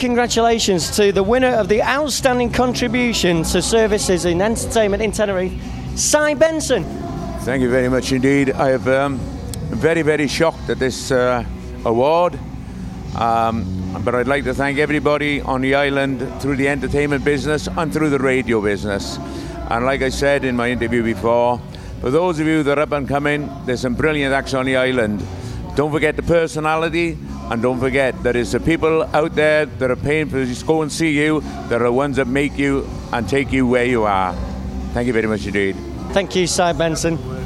congratulations to the winner of the Outstanding Contribution to Services in Entertainment in Tenerife, Si Benson. Thank you very much indeed. I am very, very shocked at this award. But I'd like to thank everybody on the island through the entertainment business and through the radio business. And like I said in my interview before, for those of you that are up and coming, there's some brilliant acts on the island. Don't forget the personality, and don't forget there is the people out there that are paying for to go and see you, that are the ones that make you and take you where you are. Thank you very much indeed. Thank you, Si Benson.